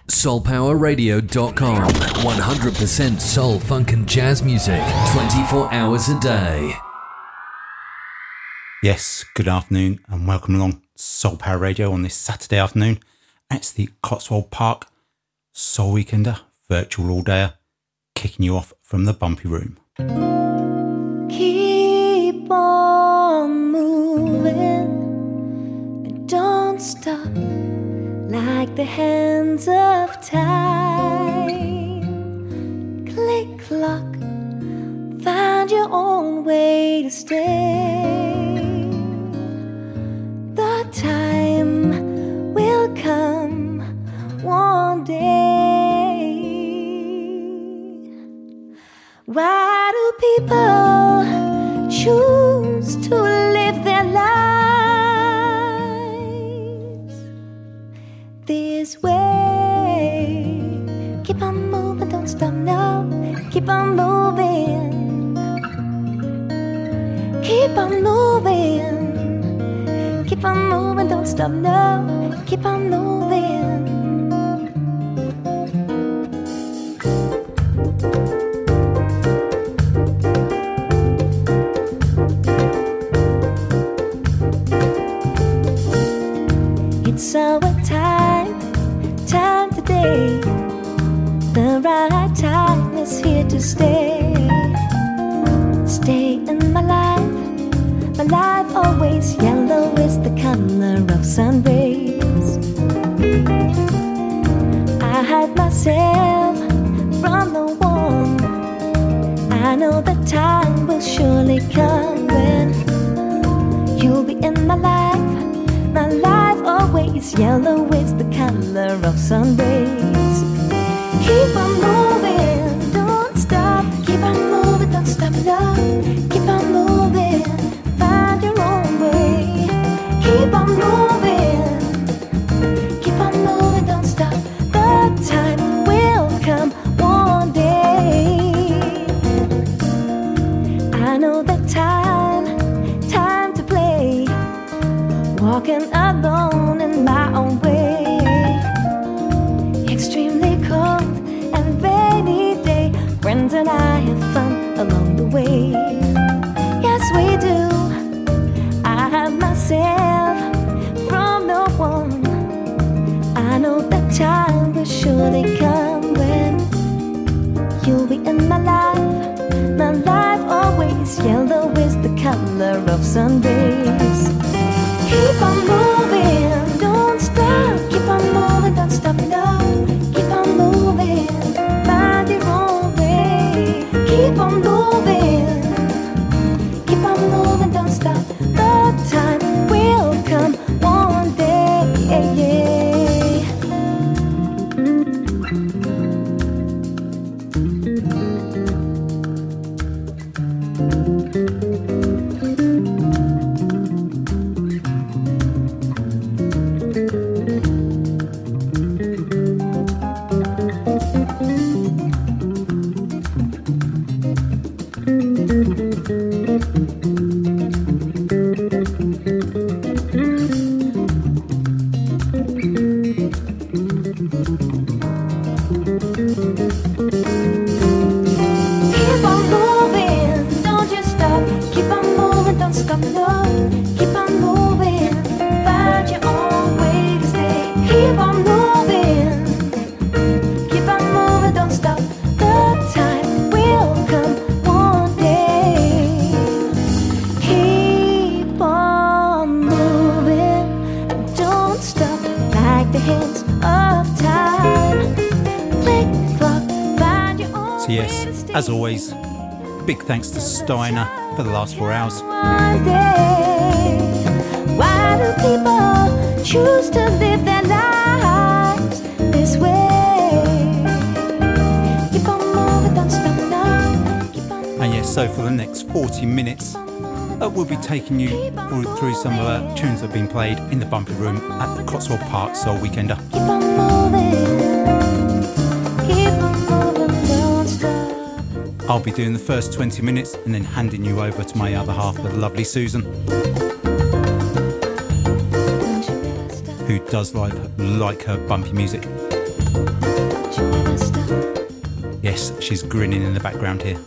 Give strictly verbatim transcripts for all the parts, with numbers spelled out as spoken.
soul power radio dot com. one hundred percent soul, funk and jazz music, twenty-four hours a day. Yes, good afternoon and welcome along to Soul Power Radio on this Saturday afternoon. It's the Cotswold Park Soul Weekender, virtual all-dayer, kicking you off from the Bumpy Room. Keep on moving and don't stop, like the hands of time. Click clock, find your own way to stay. The time will come one day. Why do people choose to live their lives this way? Keep on moving, don't stop now. Keep on moving. Keep on moving. Keep on moving, don't stop now. Keep on moving. It's our time, time today. The right time is here to stay. Stay in my life. My life always yellow is the color of sun rays. I hide myself from the warmth. I know the time will surely come when you'll be in my life. My life always yellow is the color of sun rays. Keep on moving, don't stop. Keep on moving, don't stop, love. Keep on moving. Find your own way. Keep on moving. Keep on moving, don't stop. The time will come one day. I know the time, time to play. Walking alone in my own way. Extremely cold and rainy day. Friends and I have fun along the way. Yes, we do. I have myself from no one. I know that time will surely come when you'll be in my life. My life always yellow is the color of sun rays. Keep on moving, don't stop. Keep on moving, don't stop, no. Keep on moving, find your own way. Keep on moving. Keep on moving, don't stop. The time will come one day. As always, big thanks to Steiner for the last four hours. Why do people choose to live their lives this way? Keep on moving, don't stop now. Keep on moving. And yes, so for the next forty minutes, uh, we'll be taking you through, through some of the tunes that have been played in the Bumpy Room at the Cotswold Park Soul Weekender. Keep on moving. Keep on moving, don't stop. I'll be doing the first twenty minutes and then handing you over to my other half, the lovely Susan, who does like, like her bumpy music. Yes, she's grinning in the background here.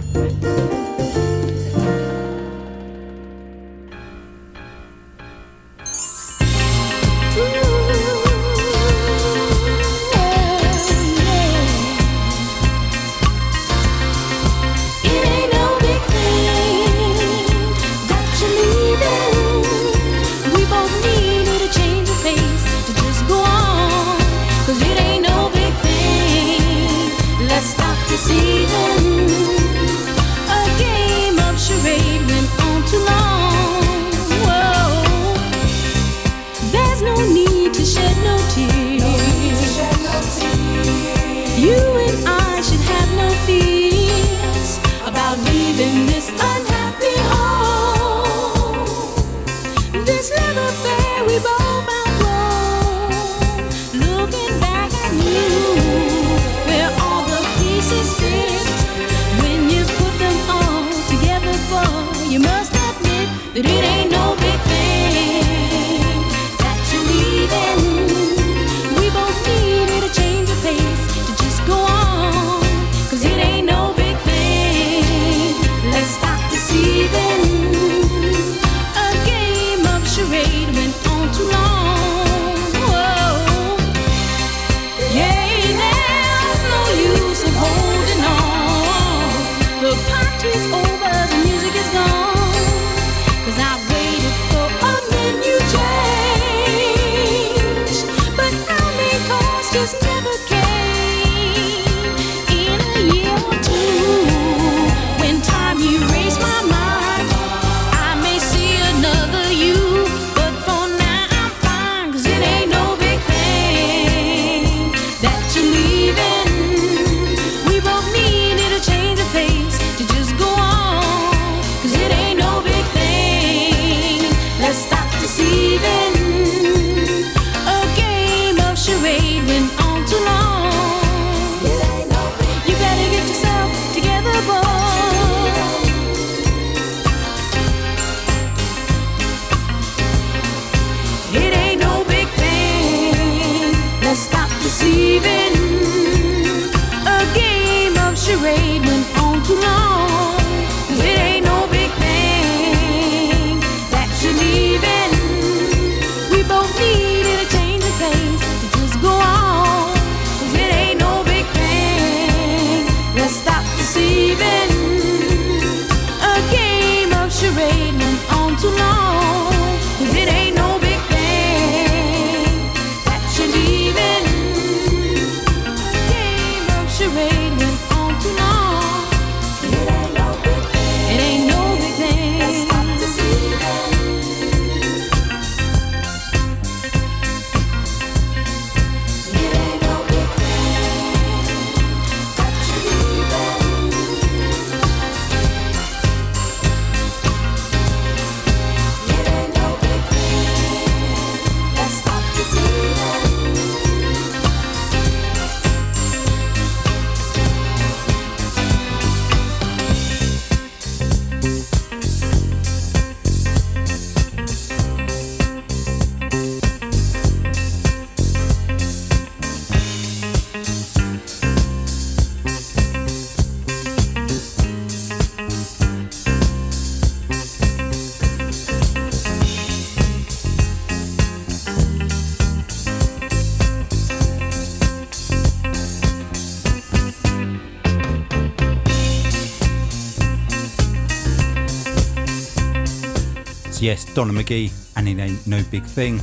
Yes, Donna McGee, and it ain't no big thing.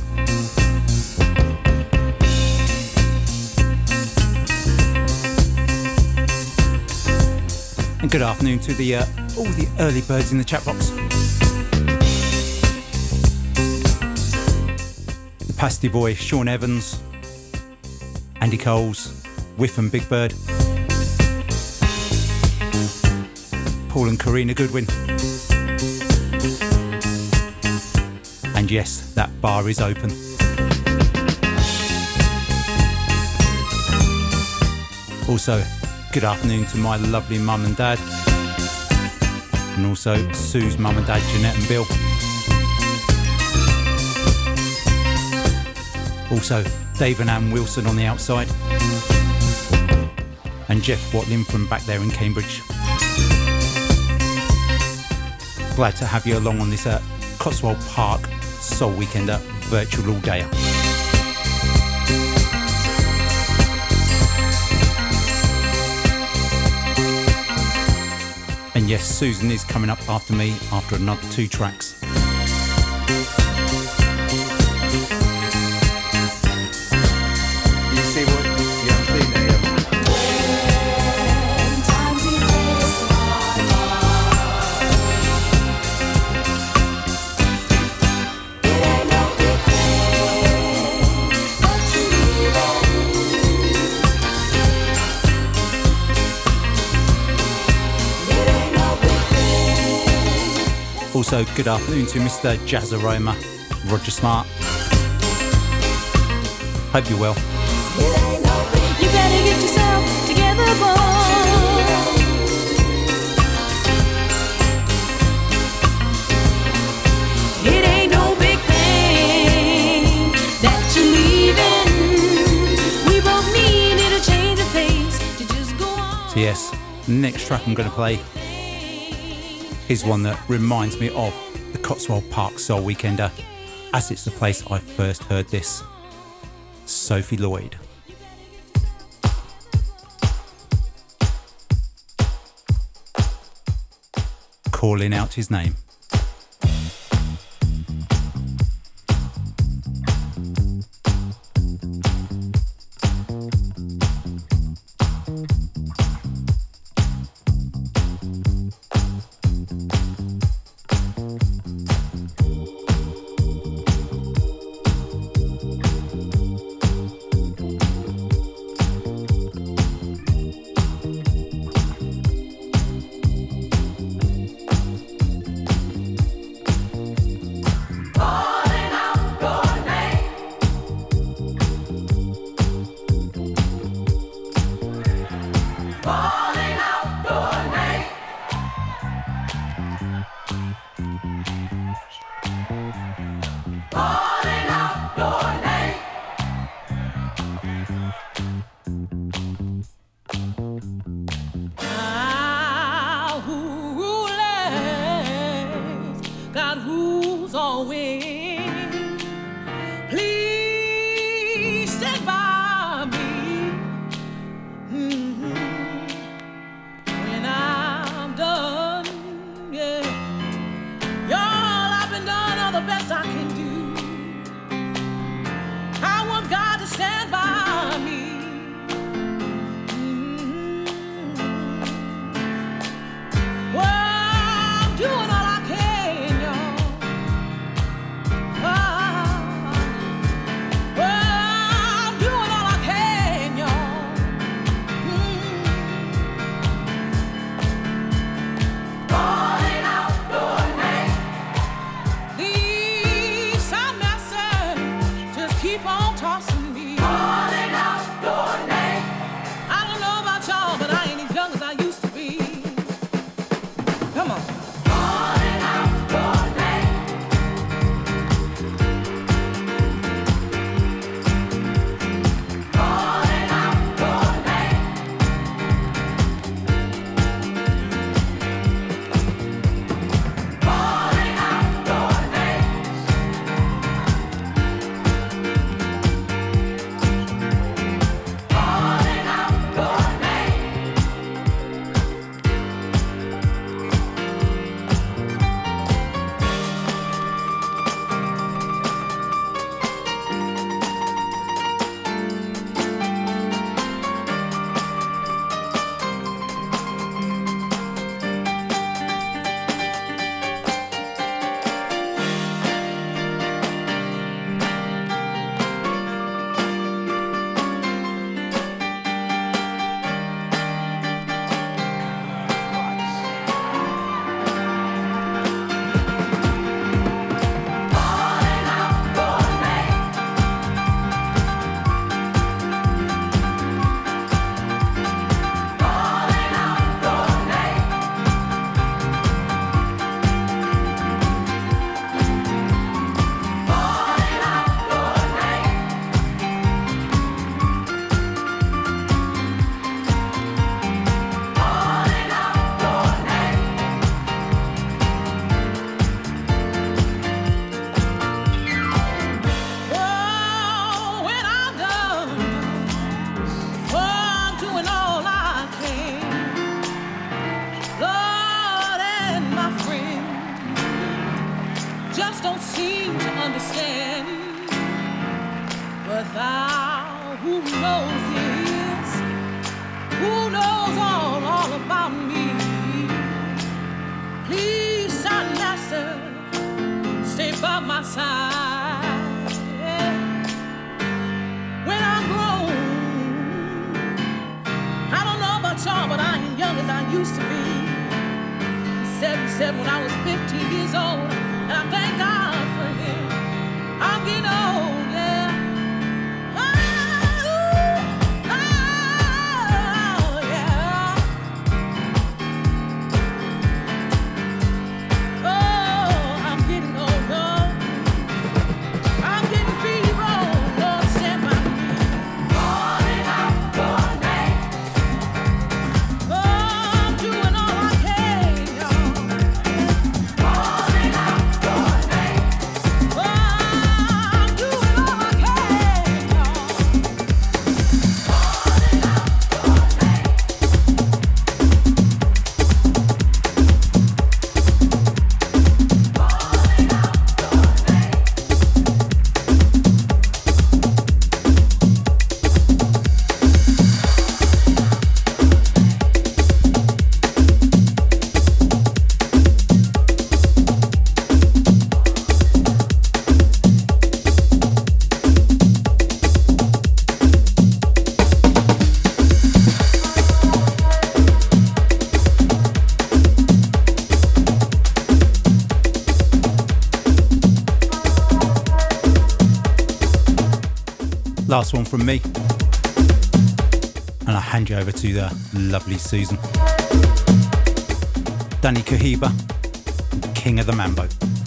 And good afternoon to the uh, all the early birds in the chat box. The Pasty Boy, Sean Evans, Andy Coles, Whiff and Big Bird, Paul and Karina Goodwin. And yes, that bar is open. Also, good afternoon to my lovely mum and dad. And also Sue's mum and dad, Jeanette and Bill. Also, Dave and Ann Wilson on the outside. and Jeff Watling from back there in Cambridge. Glad to have you along on this uh, Cotswold Park Soul Weekender virtual all day. And yes, Susan is coming up after me after another two tracks. You see what you haven't seen there yet? Also, good afternoon to Mister Jazz Aroma, Roger Smart. Hope you're well. You better get yourself together, boy. It ain't no big thing that you're leaving. We both needed a change of pace to just go on. So yes, next track I'm going to play is one that reminds me of the Cotswold Park Soul Weekender, as it's the place I first heard this. Sophie Lloyd. Calling out his name. knows this? Who knows all, all about me? Please, son, master, stay by my side. Yeah. When I'm grown, I don't know about y'all, but I ain't young as I used to be. seventy-seven when I was fifteen years old, and I thank God for him. I'm getting old, yeah. Oh, oh, yeah. Oh, I'm getting old, Lord. I'm getting feeble, Lord, send my need. Calling out your name. Oh, I'm doing all I can, y'all. Calling out your name. Oh, I'm doing all I can, y'all. Calling out your name. Last one from me. And I'll hand you over to the lovely Susan. Danny Cohiba, King of the Mambo.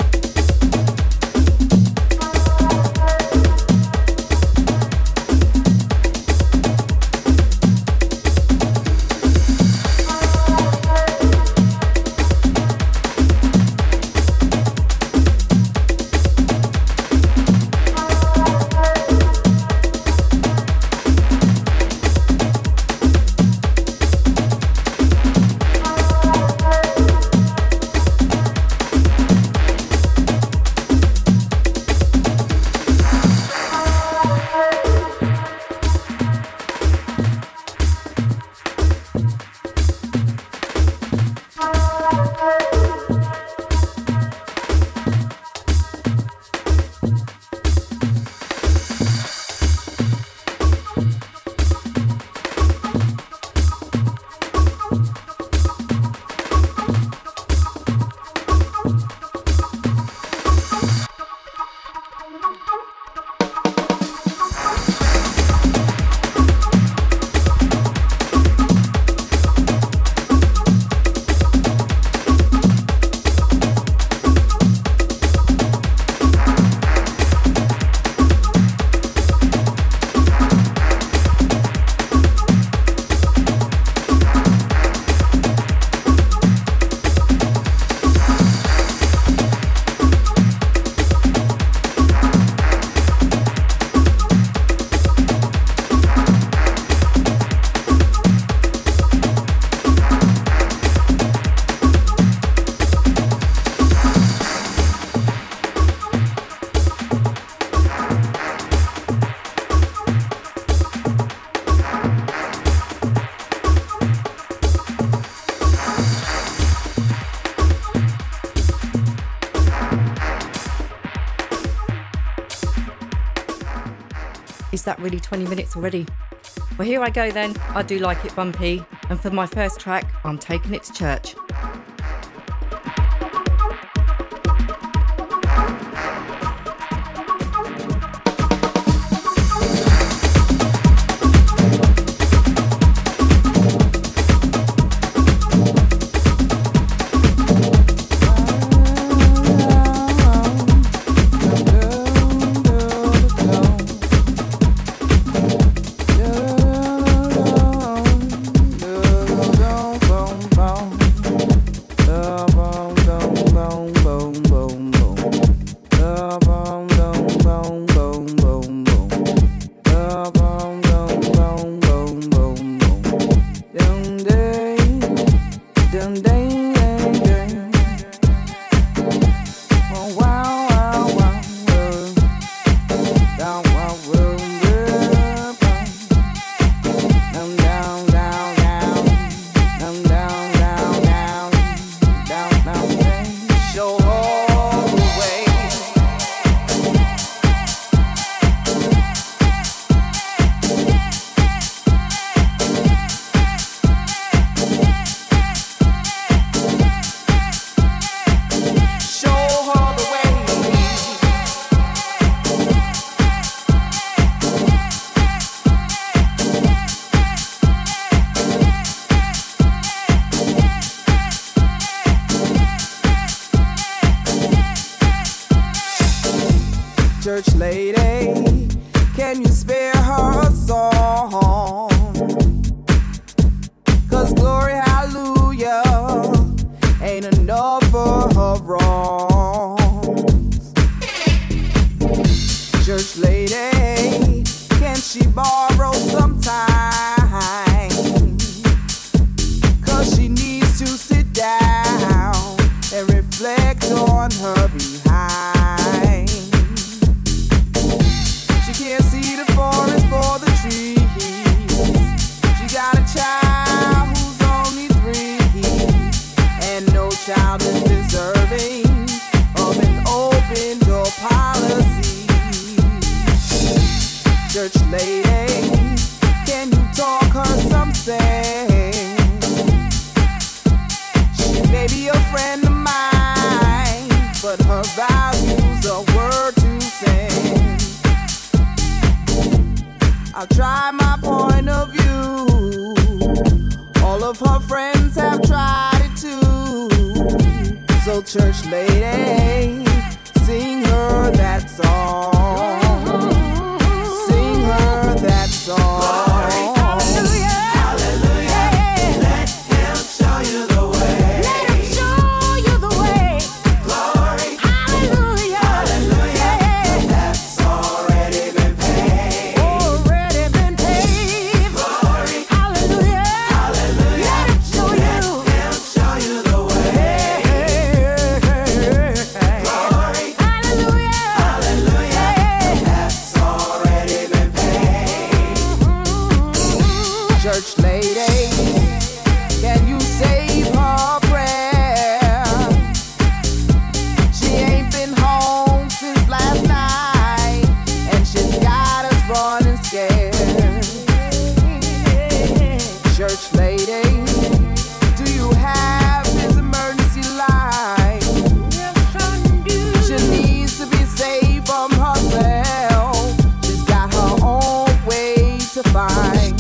Is that really twenty minutes already? Well, here I go then. I do like it bumpy. And for my first track, I'm taking it to church. Boom, boom. Church lady, can you spare her a song? 'Cause glory, hallelujah, ain't enough for her wrongs. Church lady, can she borrow some time? 'Cause she needs to sit down and reflect on her behind. She can't see the forest for the trees. She got a child who's only three, and no child is deserving of an open door policy. Church lady, can you talk her some sense? She may be a friend of mine, but her values are word to send. I'll try my point of view. All of her friends have tried it too. So church lady, sing her that song. Sing her that song. Church lady, can you save her prayer? She ain't been home since last night, and she's got us running scared. Church lady, do you have this emergency light? She needs to be saved from herself. She's got her own way to find.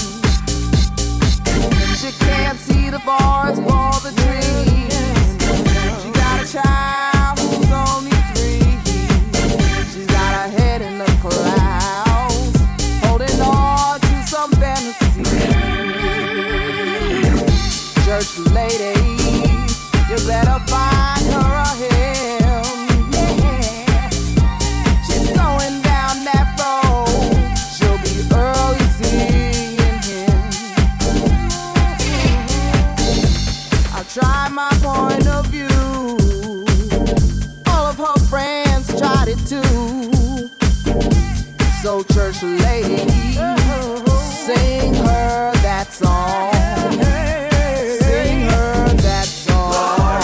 She can't see the forest for the trees. She got a child who's only three. She's got her head in the clouds, holding on to some fantasy. Church lady, you better find her a hymn. Yeah. She's going down that road. She'll be early seeing him. Try my point of view. All of her friends tried it too. So church lady, sing her that song. Sing her that song.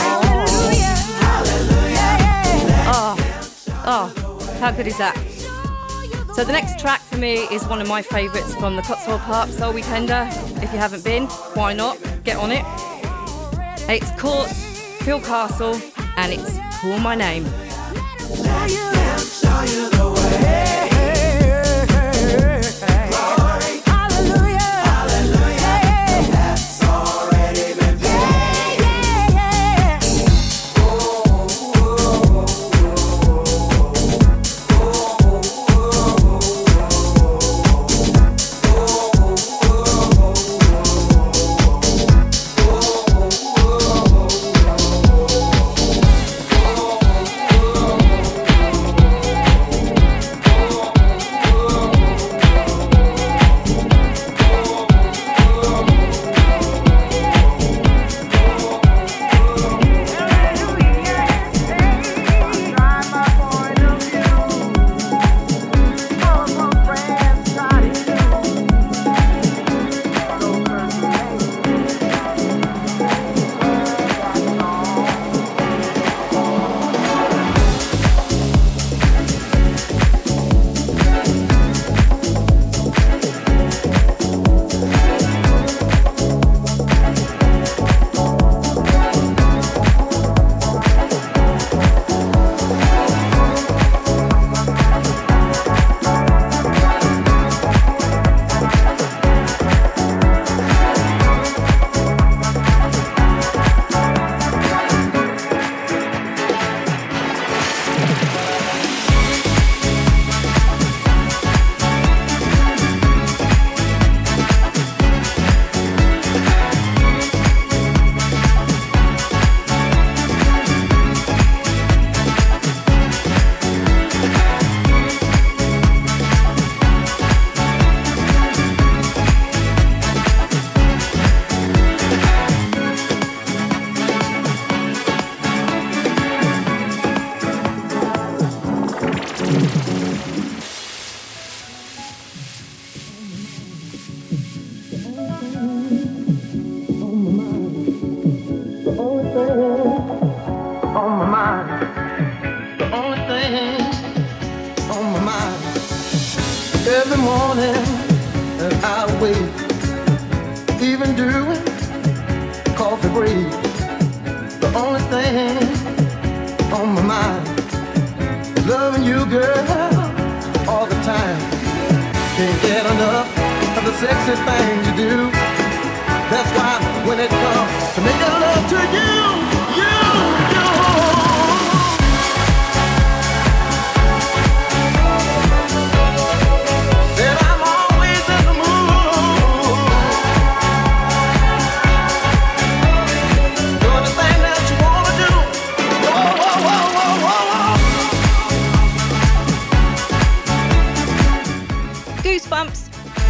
Hallelujah. Oh, oh, how good is that? So the next track for me is one of my favourites from the Cotswold Park Soul Weekender. If you haven't been, why not? Get on it. It's called Phil Castle, and it's Call My Name. Let them show you the way. Glory. Hallelujah. Hallelujah. That's already been paid. Yeah, yeah, yeah. Oh, oh, morning and I wait, even doing coffee break. The only thing on my mind is loving you, girl, all the time. Can't get enough of the sexy things you do. That's why when it comes to making love to you, you, you. Goosebumps.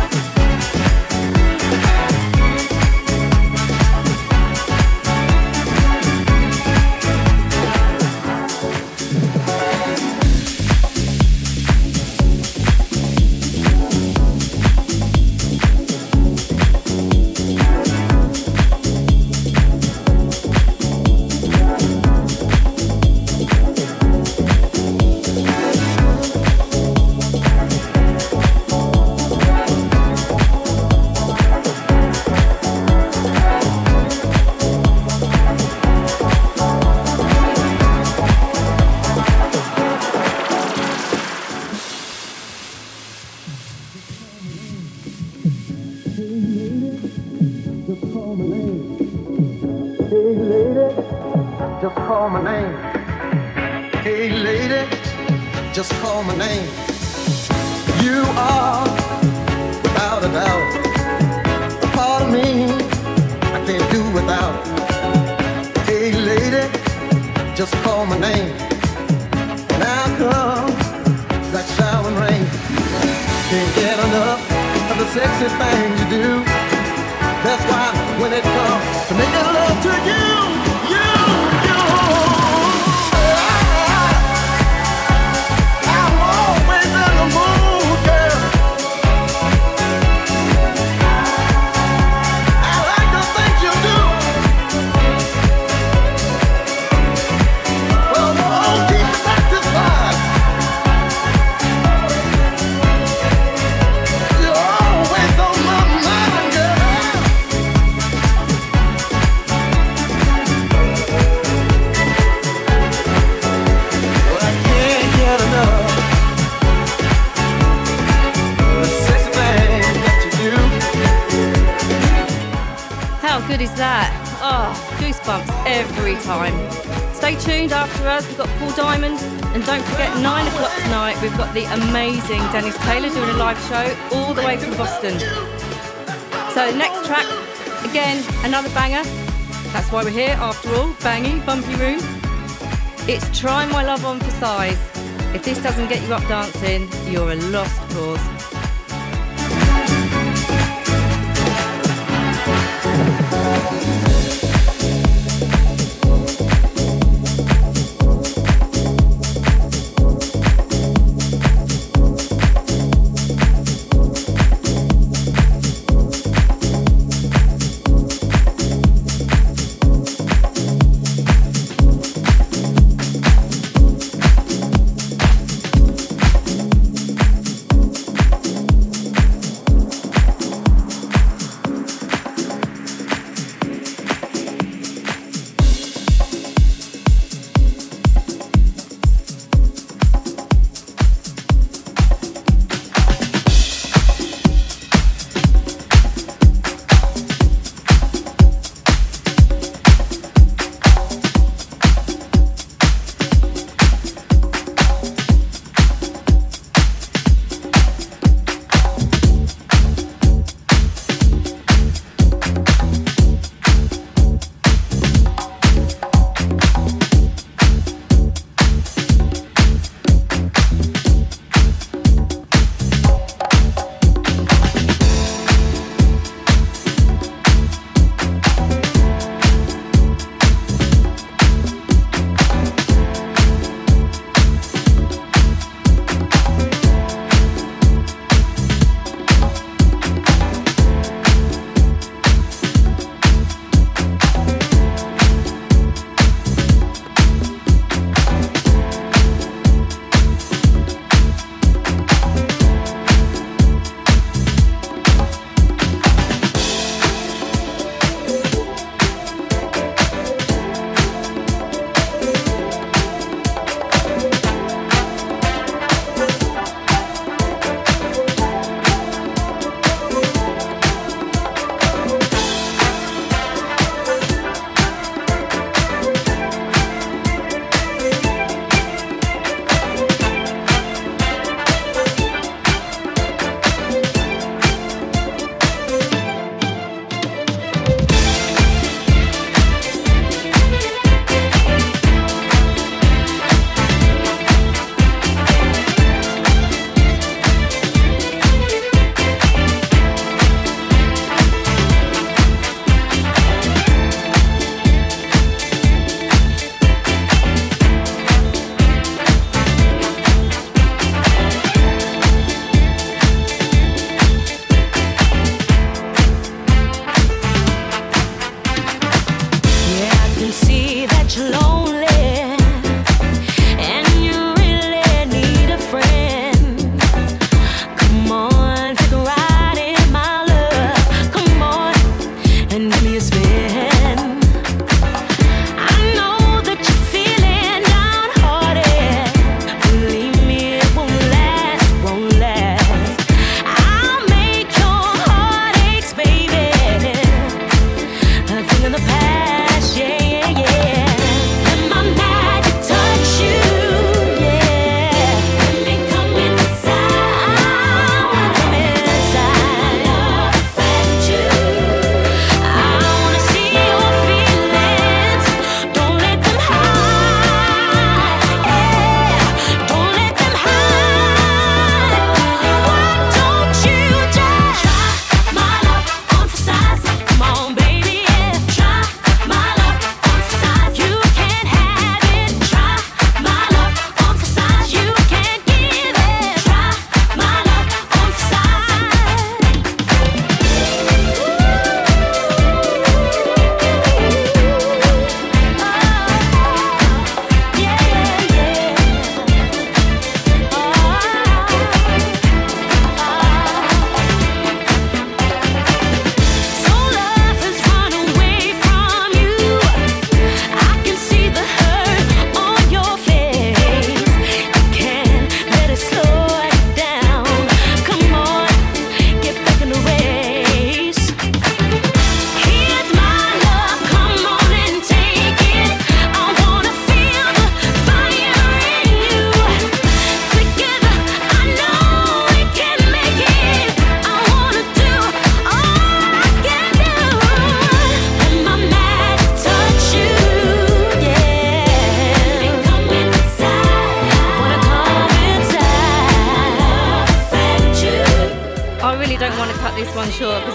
Just call my name. Hey lady, just call my name. You are, without a doubt, a part of me I can't do without. Hey lady, just call my name. Now come that showering rain. Can't get enough of the sexy things you do. That's why when it comes to making love to you, you, you, I, I'm always in the mood, girl. I like the things you do. Well, won't keep me satisfied. You're always on my mind, girl. Well, I can't get enough of the sexy things that you do. How good is that? Oh, goosebumps every time. Stay tuned after us. We've got Paul Diamond. And don't forget, nine o'clock tonight, we've got the amazing Dennis Taylor doing a live show all the way from Boston. So next track, again, another banger. That's why we're here, after all. Bangy, bumpy room. It's Try My Love On for Size. If this doesn't get you up dancing, you're a lost cause.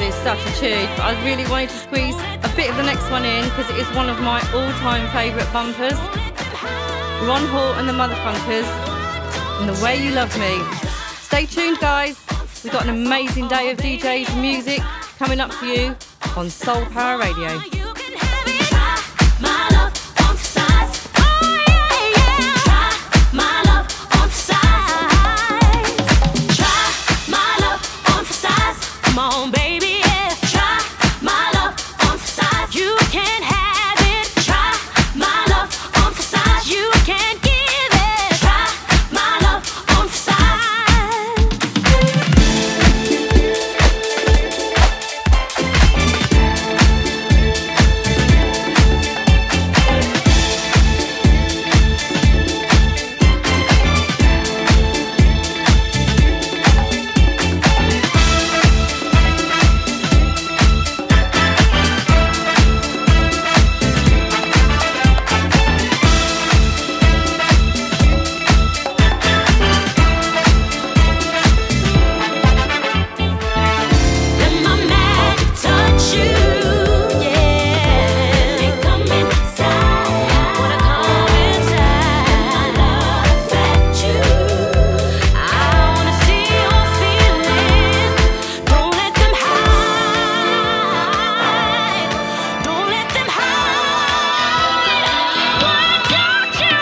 is such a tune, but I really wanted to squeeze a bit of the next one in because it is one of my all-time favourite bumpers. Ron Hall and the Motherfunkers, and The Way You Love Me. Stay tuned, guys. We've got an amazing day of D Js and music coming up for you on Soul Power Radio. Come on, baby, yeah. Try my love on for size. You can have it. Try my love on for size. You can give it. Try my love on for size. Let my magic touch you, yeah. They come inside. Wanna come inside. My love affect you. I wanna see your feelings. Don't let them hide. Don't let them hide. Why don't you,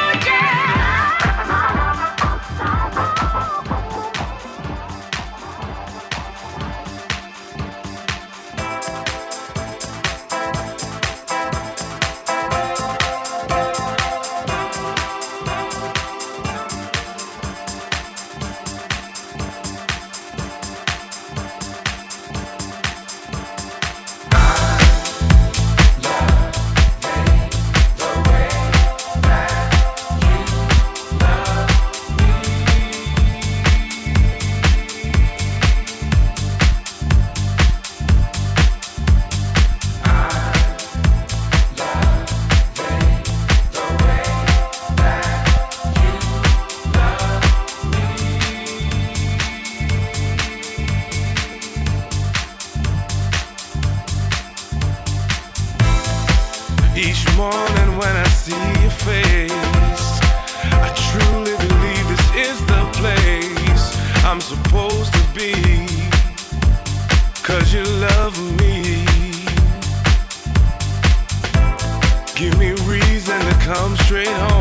Each morning when I see your face, I truly believe this is the place I'm supposed to be. 'Cause you love me. Give me reason to come straight home.